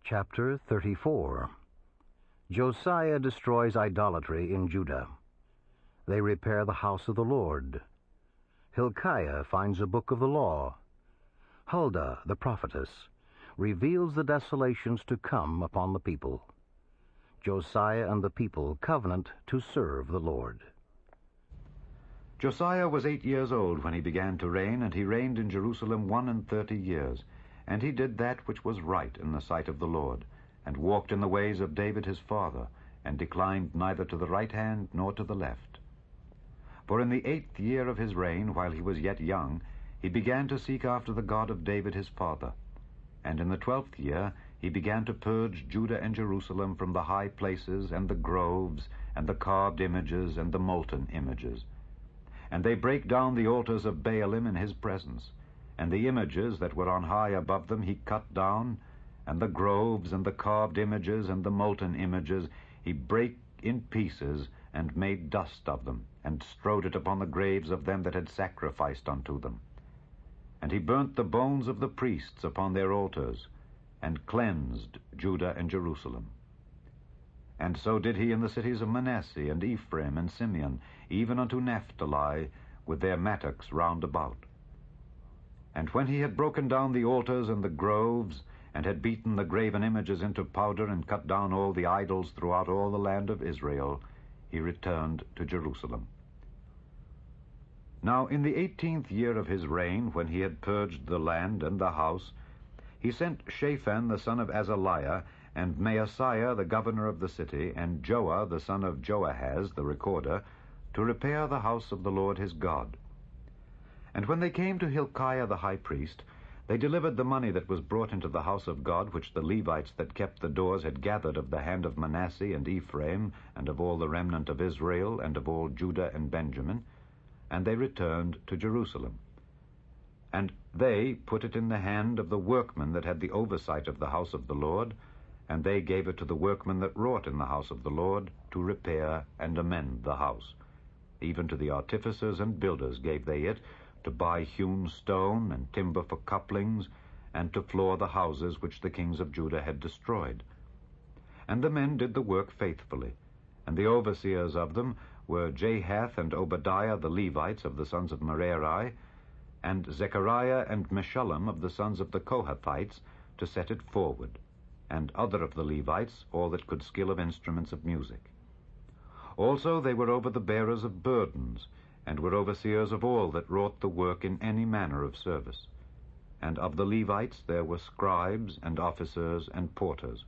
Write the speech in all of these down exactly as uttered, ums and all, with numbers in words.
Chapter thirty-four. Josiah destroys idolatry in Judah. They repair the house of the Lord. Hilkiah finds a book of the law. Huldah, the prophetess, reveals the desolations to come upon the people. Josiah and the people covenant to serve the Lord. Josiah was eight years old when he began to reign, and he reigned in Jerusalem one and thirty years. And he did that which was right in the sight of the Lord, and walked in the ways of David his father, and declined neither to the right hand nor to the left. For in the eighth year of his reign, while he was yet young, he began to seek after the God of David his father. And in the twelfth year he began to purge Judah and Jerusalem from the high places, and the groves, and the carved images, and the molten images. And they brake down the altars of Baalim in his presence, and the images that were on high above them he cut down, and the groves, and the carved images, and the molten images he brake in pieces, and made dust of them, and strowed it upon the graves of them that had sacrificed unto them. And he burnt the bones of the priests upon their altars, and cleansed Judah and Jerusalem. And so did he in the cities of Manasseh, and Ephraim, and Simeon, even unto Naphtali, with their mattocks round about. And when he had broken down the altars and the groves, and had beaten the graven images into powder, and cut down all the idols throughout all the land of Israel, he returned to Jerusalem. Now in the eighteenth year of his reign, when he had purged the land and the house, he sent Shaphan the son of Azaliah, and Maaseiah the governor of the city, and Joah the son of Joahaz the recorder, to repair the house of the Lord his God. And when they came to Hilkiah the high priest, they delivered the money that was brought into the house of God, which the Levites that kept the doors had gathered of the hand of Manasseh and Ephraim, and of all the remnant of Israel, and of all Judah and Benjamin, and they returned to Jerusalem. And they put it in the hand of the workmen that had the oversight of the house of the Lord, and they gave it to the workmen that wrought in the house of the Lord, to repair and amend the house. Even to the artificers and builders gave they it, to buy hewn stone and timber for couplings, and to floor the houses which the kings of Judah had destroyed. And the men did the work faithfully, and the overseers of them were Jahath and Obadiah the Levites of the sons of Merari, and Zechariah and Meshullam of the sons of the Kohathites, to set it forward, and other of the Levites, all that could skill of instruments of music. Also they were over the bearers of burdens, and were overseers of all that wrought the work in any manner of service. And of the Levites there were scribes, and officers, and porters.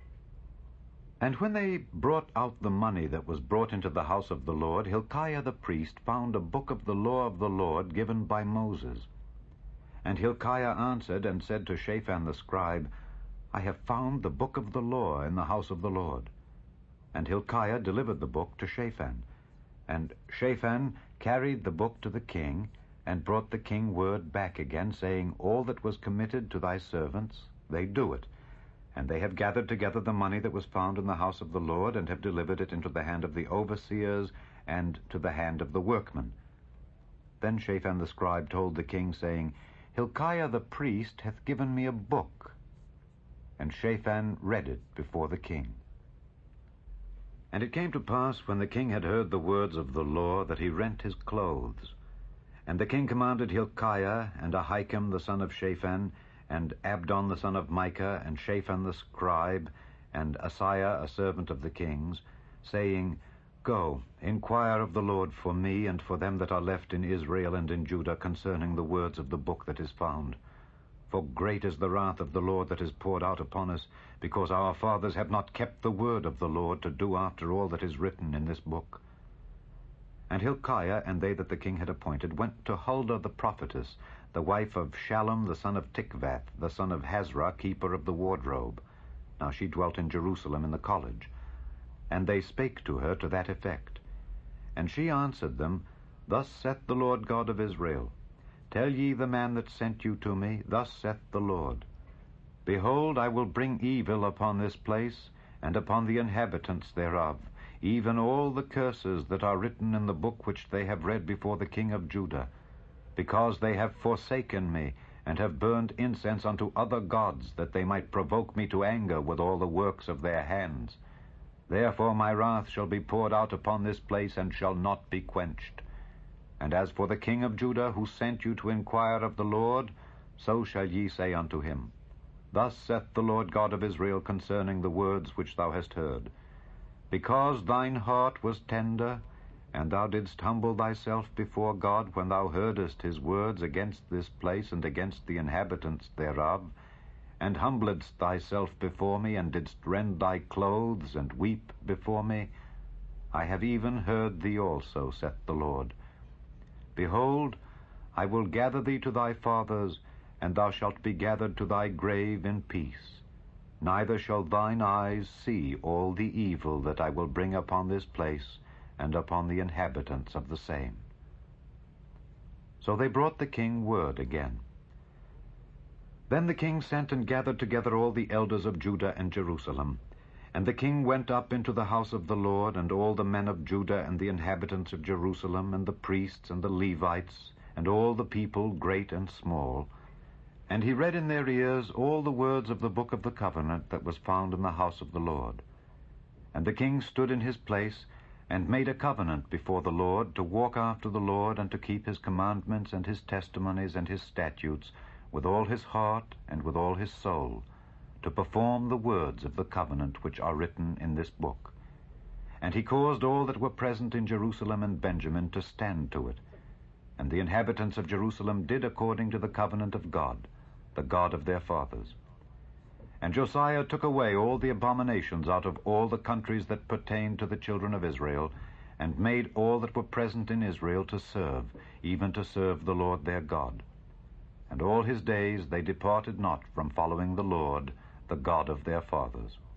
And when they brought out the money that was brought into the house of the Lord, Hilkiah the priest found a book of the law of the Lord given by Moses. And Hilkiah answered and said to Shaphan the scribe, I have found the book of the law in the house of the Lord. And Hilkiah delivered the book to Shaphan. And Shaphan carried the book to the king, and brought the king word back again, saying, All that was committed to thy servants, they do it. And they have gathered together the money that was found in the house of the Lord, and have delivered it into the hand of the overseers, and to the hand of the workmen. Then Shaphan the scribe told the king, saying, Hilkiah the priest hath given me a book. And Shaphan read it before the king. And it came to pass, when the king had heard the words of the law, that he rent his clothes. And the king commanded Hilkiah, and Ahikam the son of Shaphan, and Abdon the son of Micah, and Shaphan the scribe, and Asaiah a servant of the king's, saying, Go, inquire of the Lord for me, and for them that are left in Israel and in Judah, concerning the words of the book that is found. For great is the wrath of the Lord that is poured out upon us, because our fathers have not kept the word of the Lord, to do after all that is written in this book. And Hilkiah and they that the king had appointed went to Huldah the prophetess, the wife of Shallum the son of Tikvath, the son of Hazra, keeper of the wardrobe. Now she dwelt in Jerusalem in the college. And they spake to her to that effect. And she answered them, Thus saith the Lord God of Israel, Tell ye the man that sent you to me, Thus saith the Lord, Behold, I will bring evil upon this place, and upon the inhabitants thereof, even all the curses that are written in the book which they have read before the king of Judah, because they have forsaken me, and have burned incense unto other gods, that they might provoke me to anger with all the works of their hands. Therefore my wrath shall be poured out upon this place, and shall not be quenched. And as for the king of Judah, who sent you to inquire of the Lord, so shall ye say unto him, Thus saith the Lord God of Israel concerning the words which thou hast heard. Because thine heart was tender, and thou didst humble thyself before God when thou heardest his words against this place and against the inhabitants thereof, and humbledst thyself before me, and didst rend thy clothes, and weep before me, I have even heard thee also, saith the Lord. Behold, I will gather thee to thy fathers, and thou shalt be gathered to thy grave in peace. Neither shall thine eyes see all the evil that I will bring upon this place, and upon the inhabitants of the same. So they brought the king word again. Then the king sent and gathered together all the elders of Judah and Jerusalem. And the king went up into the house of the Lord, and all the men of Judah and the inhabitants of Jerusalem, and the priests and the Levites, and all the people, great and small. And he read in their ears all the words of the book of the covenant that was found in the house of the Lord. And the king stood in his place, and made a covenant before the Lord, to walk after the Lord, and to keep his commandments and his testimonies and his statutes, with all his heart and with all his soul, to perform the words of the covenant which are written in this book. And he caused all that were present in Jerusalem and Benjamin to stand to it. And the inhabitants of Jerusalem did according to the covenant of God, the God of their fathers. And Josiah took away all the abominations out of all the countries that pertained to the children of Israel, and made all that were present in Israel to serve, even to serve the Lord their God. And all his days they departed not from following the Lord, the God of their fathers.